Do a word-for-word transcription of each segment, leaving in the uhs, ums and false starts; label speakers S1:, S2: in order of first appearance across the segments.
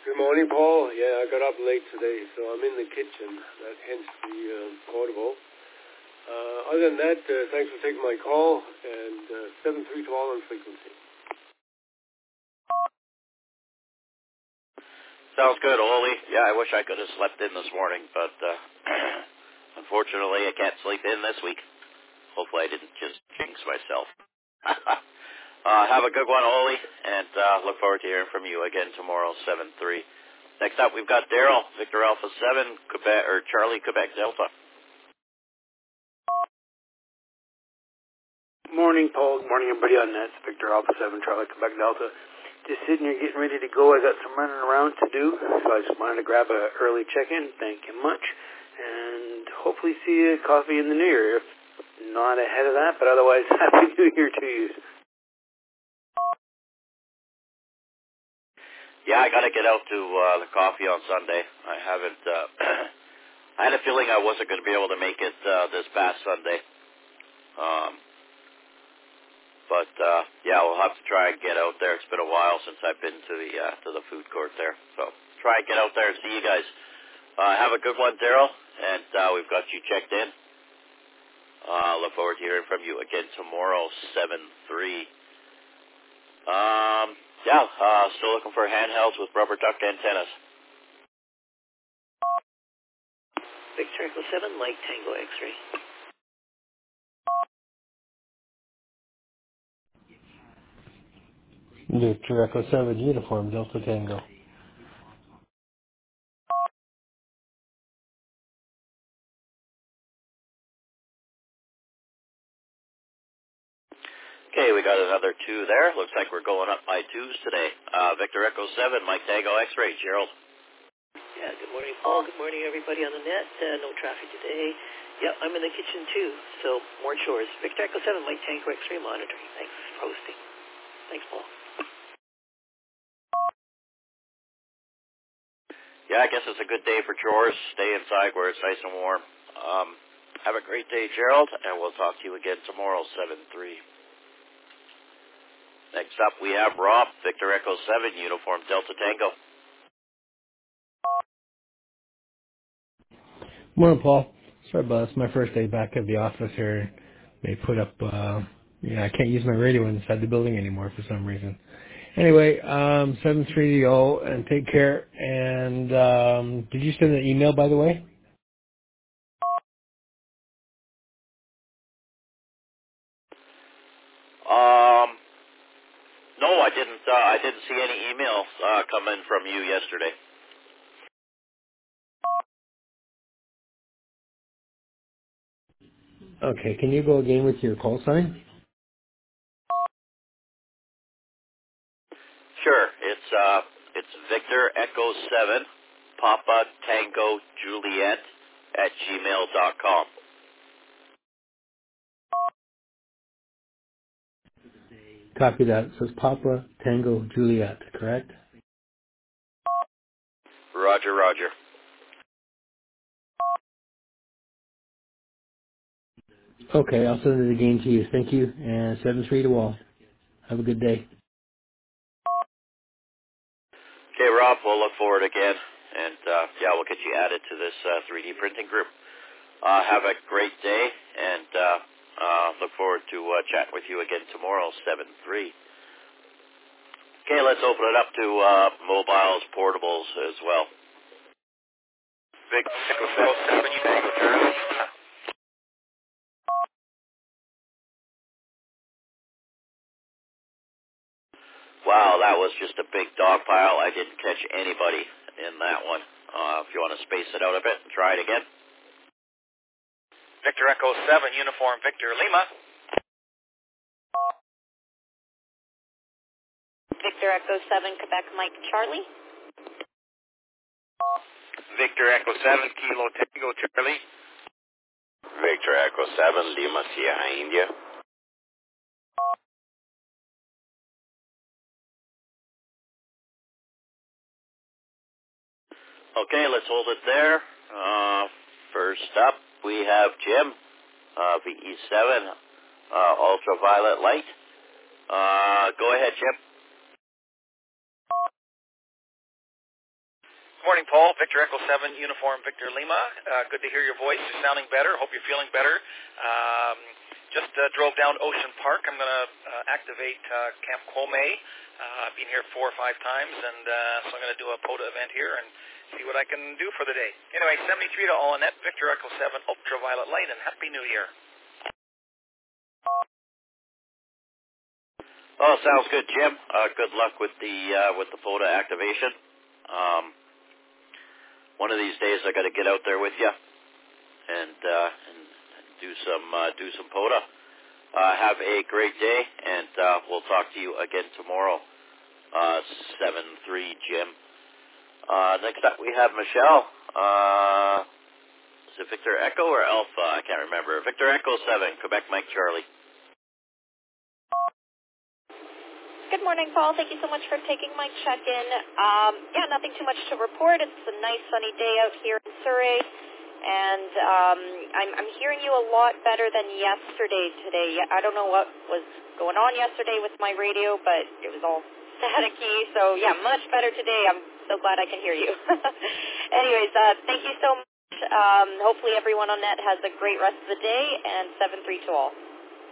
S1: Good morning, Paul. Yeah, I got up late today, so I'm in the kitchen. That hence the uh, audible. Uh, other than that, uh, thanks for taking my call, and uh, seven three to all on frequency.
S2: Sounds good, Oli. Yeah, I wish I could have slept in this morning, but uh, unfortunately I can't sleep in this week. Hopefully I didn't just jinx myself. uh, have a good one, Oli, and uh, look forward to hearing from you again tomorrow, seven three. Next up, we've got Daryl, Victor Alpha seven, Quebec, or Charlie, Quebec Delta.
S3: Morning, Paul. Good morning, everybody on that. It's Victor Alpha seven, Charlie, Quebec Delta. Just sitting here getting ready to go. I got some running around to do, so I just wanted to grab a early check-in. Thank you much. And hopefully see a coffee in the new year. If not ahead of that, but otherwise, Happy New Year to you.
S2: Yeah, I got to get out to uh, the coffee on Sunday. I haven't, uh, I had a feeling I wasn't going to be able to make it uh, this past Sunday. Um, but, uh, yeah, we'll have to try and get out there. It's been a while since I've been to the uh, to the food court there. So try and get out there and see you guys. Uh, have a good one, Daryl, and uh, we've got you checked in. Uh, look forward to hearing from you again tomorrow, seven three. Um, yeah, uh, still looking for handhelds with rubber duck antennas.
S4: Victor Echo seven, Mike Tango X-ray.
S5: Victor Echo seven, Uniform Delta Tango.
S2: Okay, we got another two there. Looks like we're going up by twos today. Uh, Victor Echo seven, Mike Tango X-ray, Gerald.
S4: Yeah, good morning, Paul. Good morning, everybody on the net. Uh, no traffic today. Yeah, I'm in the kitchen, too, so more chores. Victor Echo seven, Mike Tango X-ray monitoring. Thanks for hosting. Thanks, Paul.
S2: Yeah, I guess it's a good day for chores. Stay inside where it's nice and warm. Um, have a great day, Gerald, and we'll talk to you again tomorrow, seven three. Next up, we have Rob, Victor Echo seven, Uniform Delta Tango.
S5: Morning, Paul. Sorry about this. My first day back at the office here. They put up, uh, yeah, I can't use my radio inside the building anymore for some reason. Anyway, um, seven three to y'all, and take care. And um, did you send an email, by the way?
S2: Um, no, I didn't. Uh, I didn't see any emails uh, come in from you yesterday.
S5: Okay, can you go again with your call sign?
S2: Sure, it's uh, it's Victor Echo seven, Papa Tango Juliet at gmail dot com.
S5: Copy that. It says Papa Tango Juliet, correct?
S2: Roger, Roger.
S5: Okay, I'll send it again to you. Thank you, and seven three to all. Have a good day.
S2: Okay, Rob, we'll look forward again, and uh, yeah, we'll get you added to this uh, three D printing group. Uh, have a great day, and uh, uh, look forward to uh, chatting with you again tomorrow, seven three. Okay, let's open it up to uh, mobiles, portables as well. Big Echo seven, you Tango Charlie. Wow, that was just a big dog pile. I didn't catch anybody in that one. Uh, if you want to space it out a bit and try it again.
S6: Victor Echo seven, Uniform Victor Lima.
S7: Victor Echo seven, Quebec Mike Charlie.
S6: Victor Echo seven, Kilo Tango Charlie.
S8: Victor Echo seven, Lima Sierra India.
S2: Okay, let's hold it there. Uh, first up, we have Jim, uh, V E seven, uh, ultraviolet light. Uh, go ahead, Jim.
S9: Good morning, Paul. Victor Echo seven, Uniform Victor Lima. Uh, good to hear your voice. You're sounding better. Hope you're feeling better. Um, just uh, drove down Ocean Park. I'm going to uh, activate uh, Camp Kwome. Uh, I've been here four or five times, and uh, so I'm going to do a POTA event here and see what I can do for the day. Anyway, seventy-three to all Annette, Victor Echo seven, Ultraviolet Light, and Happy New Year.
S2: Oh, sounds good, Jim. Uh, good luck with the uh, with the POTA activation. Um, one of these days, I got to get out there with you and, uh, and, and do some uh, do some POTA. Uh, have a great day, and uh, we'll talk to you again tomorrow. Uh, seven three, Jim. Uh, next up, we have Michelle. Uh, is it Victor Echo or Alpha? I can't remember. Victor Echo seven, Quebec Mike Charlie.
S7: Good morning, Paul. Thank you so much for taking my check-in. Um, yeah, nothing too much to report. It's a nice sunny day out here in Surrey, and um, I'm, I'm hearing you a lot better than yesterday today. I don't know what was going on yesterday with my radio, but it was all staticky, so yeah, much better today. I'm so glad I can hear you. Anyways, uh, thank you so much. Um, hopefully everyone on net has a great rest of the day, and seven three to all.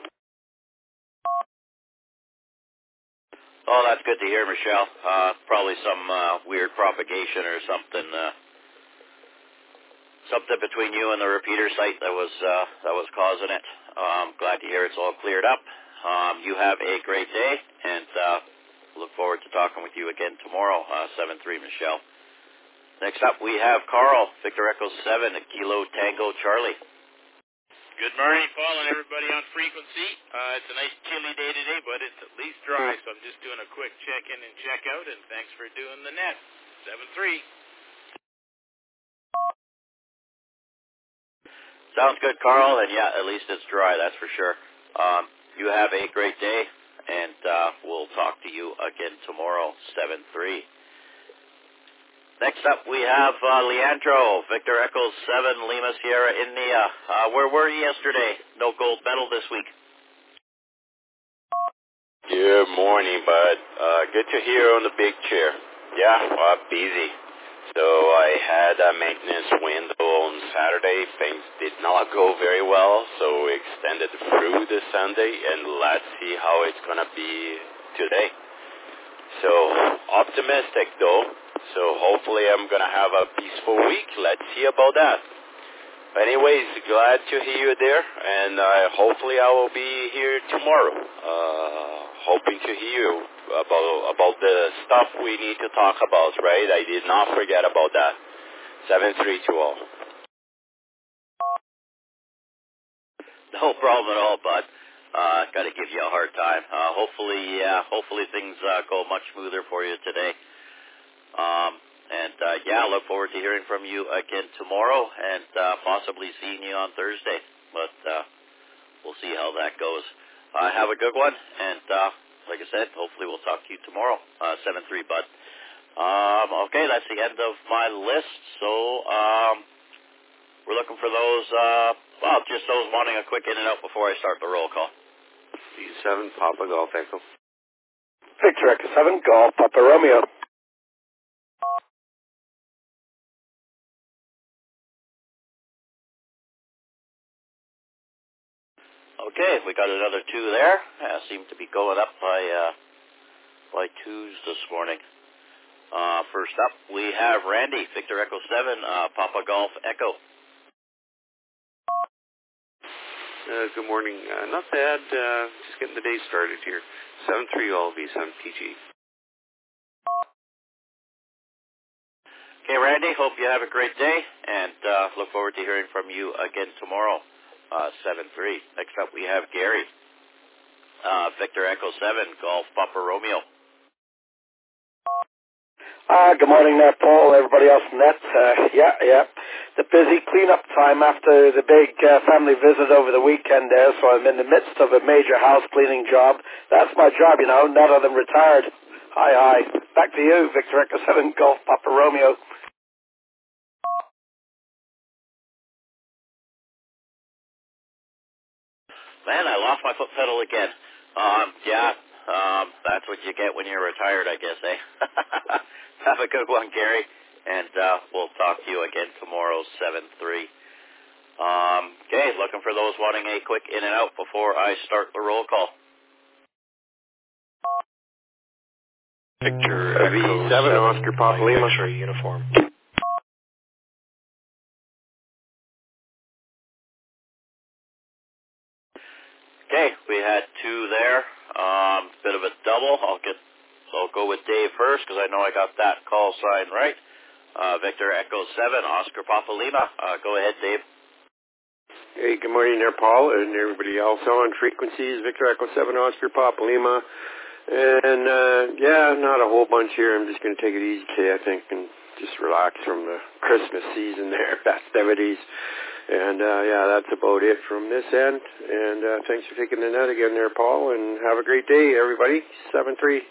S2: Oh, that's good to hear, Michelle. Uh, probably some uh, weird propagation or something, uh, something between you and the repeater site that was uh, that was causing it. Um, glad to hear it's all cleared up. Um, you have a great day, and uh, look forward to talking with you again tomorrow. Uh, seven three, Michelle. Next up, we have Carl, Victor Echo seven, Kilo Tango Charlie.
S6: Good morning, Paul, and everybody on frequency. Uh, it's a nice chilly day today, but it's at least dry, so I'm just doing a quick check-in and check-out, and thanks for doing the net. seven three.
S2: Sounds good, Carl, and yeah, at least it's dry, that's for sure. Um, you have a great day, and uh, we'll talk to you again tomorrow, seven three. Next up, we have uh, Leandro, Victor Echo seven, Lima Sierra India. Uh, where were you yesterday? No gold medal this week.
S8: Good morning, bud. Uh, good to hear on the big chair. Yeah, well, busy. So I had a maintenance window on Saturday. Things did not go very well, so we extended through the Sunday, and let's see how it's going to be today. So optimistic, though. So hopefully I'm going to have a peaceful week. Let's see about that. Anyways, glad to hear you there, and uh, hopefully I will be here tomorrow. Uh, hoping to hear you about about the stuff we need to talk about, right? I did not forget about that. seven three to all.
S2: No problem at all, bud. Uh, got to give you a hard time. Uh, hopefully, yeah, hopefully things uh, go much smoother for you today. Um, and, uh, yeah, I look forward to hearing from you again tomorrow and uh, possibly seeing you on Thursday. But uh, we'll see how that goes. Uh, have a good one. And, uh, like I said, hopefully we'll talk to you tomorrow. Uh, seven three, bud. Um, okay, that's the end of my list. So um, we're looking for those, uh, well, just those wanting a quick in and out before I start the roll call.
S8: V seven, Papa Golf Echo.
S1: Victor Echo seven, Golf Papa Romeo.
S2: Okay, we got another two there. Uh, seem to be going up by uh, by twos this morning. Uh, first up, we have Randy, Victor Echo seven, uh, Papa Golf Echo.
S8: Uh, good morning. Uh, not bad. Uh, just getting the day started here. seven three all V seven P G.
S2: Okay, Randy, hope you have a great day, and uh, look forward to hearing from you again tomorrow, uh, seven three. Next up, we have Gary, uh, Victor Echo seven, Golf Papa Romeo.
S1: Uh, good morning there, Paul, everybody else in net. Uh, yeah, yeah. The busy cleanup time after the big uh, family visit over the weekend there, so I'm in the midst of a major house cleaning job. That's my job, you know, now that I'm retired. Hi, hi. Back to you, Victor Echo seven, Golf Papa Romeo.
S2: Man, I lost my foot pedal again. Um, yeah, um, that's what you get when you're retired, I guess, eh? Have a good one, Gary, And uh, we'll talk to you again tomorrow, seven three. Um, okay, looking for those wanting a quick in and out before I start the roll call.
S10: Victor Echo seven, Oscar Papa Lima.
S11: X-ray uniform.
S2: Okay, we had two there. Um, bit of a double. I'll get. I'll go with Dave first because I know I got that call sign right. Uh, Victor Echo seven, Oscar Papa Lima. Uh, go ahead, Dave.
S10: Hey, good morning there, Paul, and everybody else on frequencies. Victor Echo seven, Oscar Papa Lima. And, uh, yeah, not a whole bunch here. I'm just going to take it easy today, I think, and just relax from the Christmas season there, festivities. And, uh, yeah, that's about it from this end. And uh, thanks for taking the net again there, Paul, and have a great day, everybody. seven three.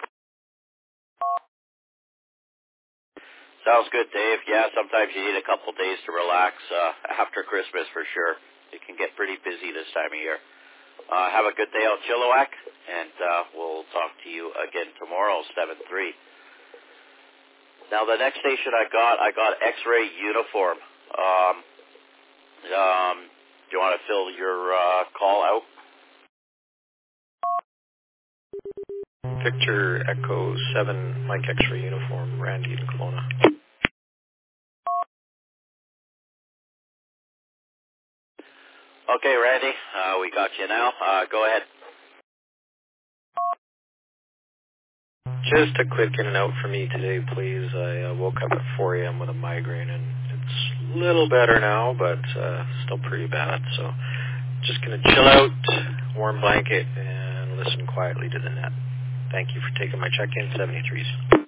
S2: Sounds good, Dave. Yeah, sometimes you need a couple days to relax uh, after Christmas for sure. It can get pretty busy this time of year. Uh, have a good day out Chilliwack, and uh, we'll talk to you again tomorrow, seven three. Now, the next station I got, I got X-ray uniform. Um, um, do you want to fill your uh, call out?
S11: Victor Echo seven, Mike X-ray uniform, Randy in Kelowna.
S2: Okay, Randy, uh, we got you now. Uh, go ahead.
S11: Just a quick in and out for me today, please. I uh, woke up at four a.m. with a migraine, and it's a little better now, but uh, still pretty bad. So just going to chill out, warm blanket, and listen quietly to the net. Thank you for taking my check-in, seventy-threes.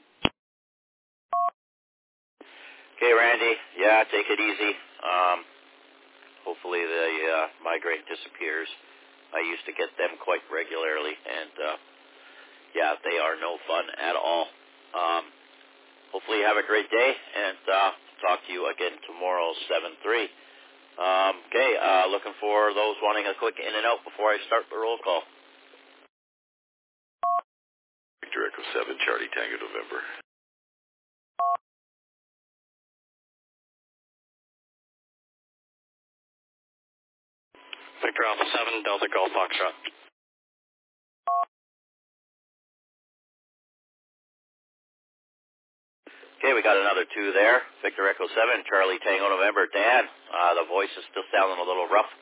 S2: Okay, Randy. Yeah, take it easy. Um, hopefully the uh, migraine disappears. I used to get them quite regularly, and uh, yeah, they are no fun at all. Um, hopefully you have a great day, and uh, talk to you again tomorrow, seven three. Um, okay, uh, looking for those wanting a quick in and out before I start the roll call.
S12: Victor Echo seven, Charlie Tango November.
S11: Victor Alpha seven, Delta Golf Foxtrot.
S2: Okay, we got another two there. Victor Echo seven, Charlie Tango November. Dan, uh, the voice is still sounding a little rough.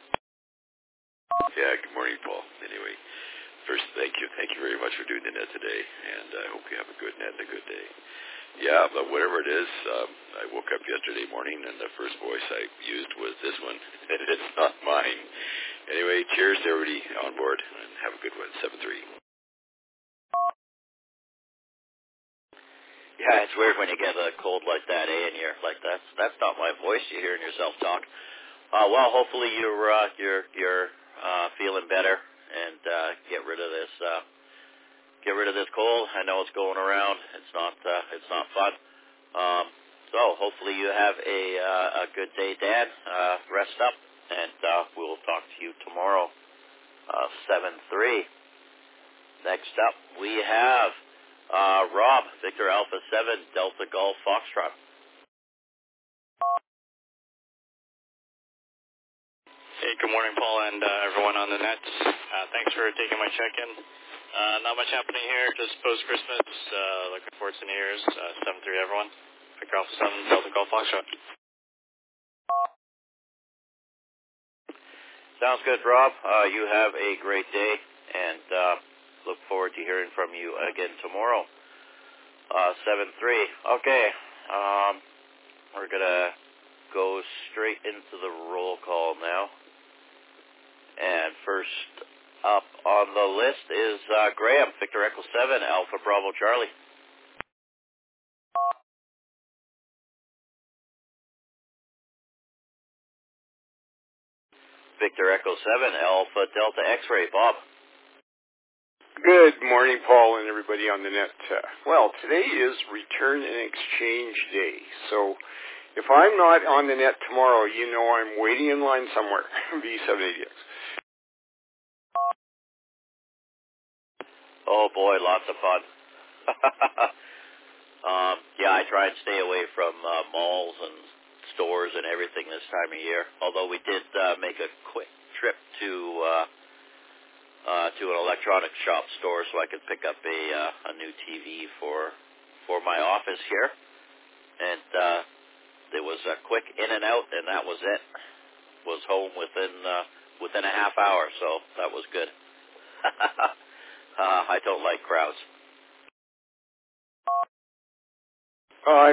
S12: Yeah, good morning, Paul. Anyway, first, thank you. Thank you very much for doing the net today, and I hope you have a good net and a good day. Yeah, but whatever it is, um, I woke up yesterday morning, and the first voice I used was this one, and it's not mine. Anyway, cheers to everybody on board, and have a good one, seven three.
S2: Yeah, it's weird when you get a cold like that, eh? And you're like, that's that's not my voice. You're hearing yourself talk. Uh, well, hopefully you're uh, you're you're uh, feeling better and uh, get rid of this uh, get rid of this cold. I know it's going around. It's not uh, it's not fun. Um, so hopefully you have a uh, a good day, Dan. Uh, rest up, and uh, we'll talk to you tomorrow, uh, seven three. Next up, we have. Uh, Rob, Victor Alpha seven, Delta Golf Foxtrot.
S13: Hey, good morning, Paul, and uh, everyone on the net. Uh, thanks for taking my check-in. Uh, not much happening here, just post-Christmas. Uh, looking forward to New Year's. Uh, seven three, everyone. Victor Alpha seven, Delta Golf Foxtrot.
S2: Sounds good, Rob. Uh, you have a great day, and uh, look forward to hearing from you again tomorrow. Uh, seven three. Okay. Um, we're going to go straight into the roll call now. And first up on the list is uh, Graham, Victor Echo seven, Alpha Bravo Charlie. Victor Echo seven, Alpha Delta X-Ray, Bob.
S10: Good morning, Paul, and everybody on the net. Uh, well, today is Return and Exchange Day, so if I'm not on the net tomorrow, you know I'm waiting in line somewhere, V seven eighty X.
S2: Oh, boy, lots of fun. Um, yeah, I try and stay away from uh, malls and stores and everything this time of year. Although we did uh, make a quick trip to uh, uh, to an electronics shop store so I could pick up a uh, a new T V for for my office here, and uh, there was a quick in and out, and that was it. Was home within uh, within a half hour, so that was good. uh, I don't like crowds.
S10: Oh, I